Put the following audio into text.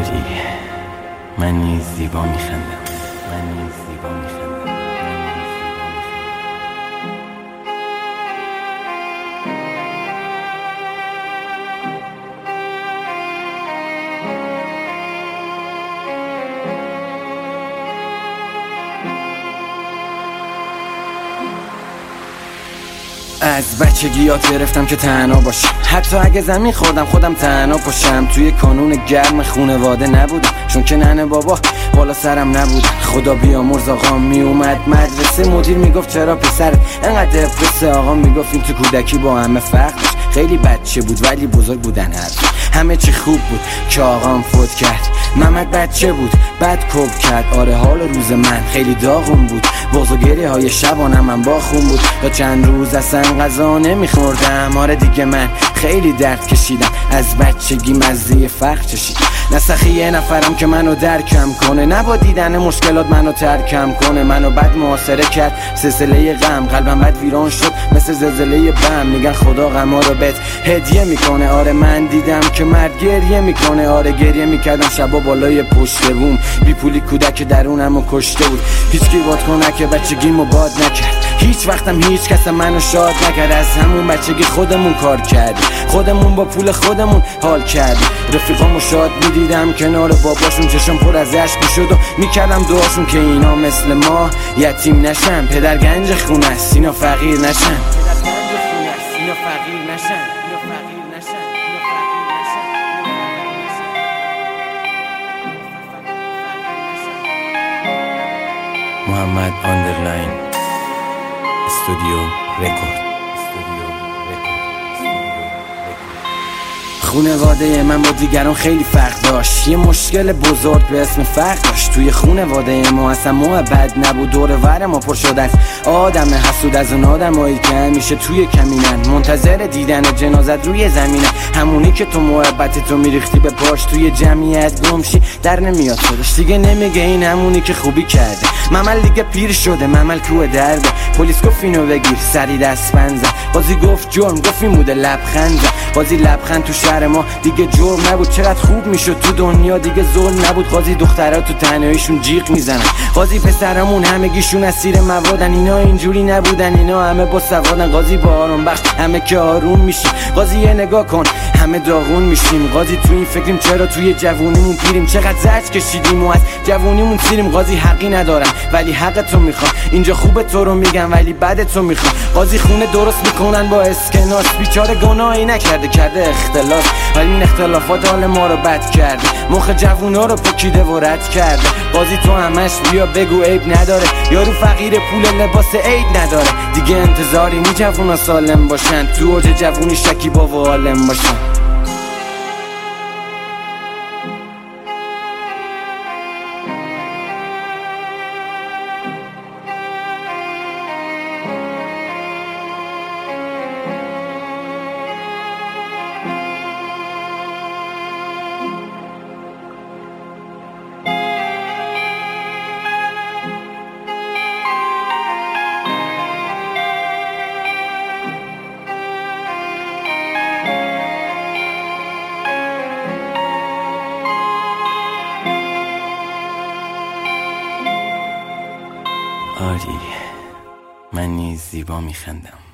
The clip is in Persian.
آری من نیز زیبا میخندم. از بچگی یاد گرفتم که تنها باشم، حتی اگه زمین خوردم خودم تنها پاشم. توی کانون گرم خونواده نبودم، چون که ننه بابا بالا سرم نبودن. خدا بیامرز آقام میومد مدرسه، مدیر میگفت چرا پسرت انقدر دپرسه. آقام میگفت این تو کودکی با همه فرق داشت، خیلی بچه بود ولی بزرگ بودن همه چی خوب بود که آقام فوت کرد. محمد بچه بود بعد کب کرد. آره حال روز من خیلی داغون بود، بزرگگری های شبانم من با خون بود. تا چند روز اصلا غذا نمیخوردم. آره دیگه من خیلی درد کشیدم، از بچگی مزه فقر چشیدم. نسخی یه نفرم که منو درکم کنه، نبا دیدن مشکلات منو ترکم کنه. منو بد محاصره کرد سلسله غم، قلبم بد ویران شد مثل زلزله بم. میگن خدا غما رو بهت هدیه میکنه. آره من دیدم که مرد گریه میکنه. آره گریه میکردم شبا بالای پشت بوم، بی پولی کودک درونمو کشته بود. هیچکی واد کنه که بچگیمو باد نکرد، هیچ وقتم هیچ کس منو شاد نکرد. از همون بچگی خودمون کار کردیم، خودمون با پول خودمون حال کردیم. رفیقامو شاد میدیدم کنار باباشون، چشم پر از اشک میشد و میکردم دعاشون که اینا مثل ما یتیم نشن. پدر گنج خونه است اینا فقیر نشن. محمد آندرلاین استودیو رکورد. خونواده من با دیگران خیلی فرق داشت، یه مشکل بزرگ به اسم فقر داشت. توی خونواده ما اصلا محبت نبود، دور ور ما پر شده است آدم حسود، از اون آدمایی که همیشه توی کمینن منتظر دیدن جنازت روی زمینه. همونی که تو محبت تو میریختی به پاش، توی جمعیت گمشی در نمیاد خودش دیگه نمیگه این همونی که خوبی کرده. ممل دیگه پیر شده، ممل کوه درده. پلیس گفت اینو بگیر سری دست بند زد، قاضی گفت جرم، گفت این بوده لبخند زد. قاضی لبخند تو شهر ما دیگه جرم نبود، چقدر خوب میشد تو دنیا دیگه ظلم نبود. قاضی دخترها تو تنهاییشون جیغ میزنن، قاضی پسرمون همگیشون اسیر موادن. اینا اینجوری نبودن، اینا همه با سوادن. قاضی با آرام بخت همه که آروم میشیم. قاضی یه نگاه کن همه داغون میشیم. قاضی تو این فکریم چرا توی جوونیمون پیریم، چقدر زجر کشیدیم و از جوونیمون سیریم. قاضی حقی ندارم ولی حق تو میخوام، اینجا خوبه تو رو میگم ولی بد تو میخوام. قاضی خونه درست میکنن با اسکناس، بیچاره گناهی نکرده کرده اختلاس، ولی این اختلافات حال ما رو بد کرده، مخ جوونا رو پکیده و رد کرده. قاضی تو همش بیا بگو عیب نداره، یارو فقیر پول لباس عید نداره. دیگه انتظاری نی جوونا سالم باشن، تو اوج جوونی شکیبا و عالم باشن. آری من نیز زیبا میخندم.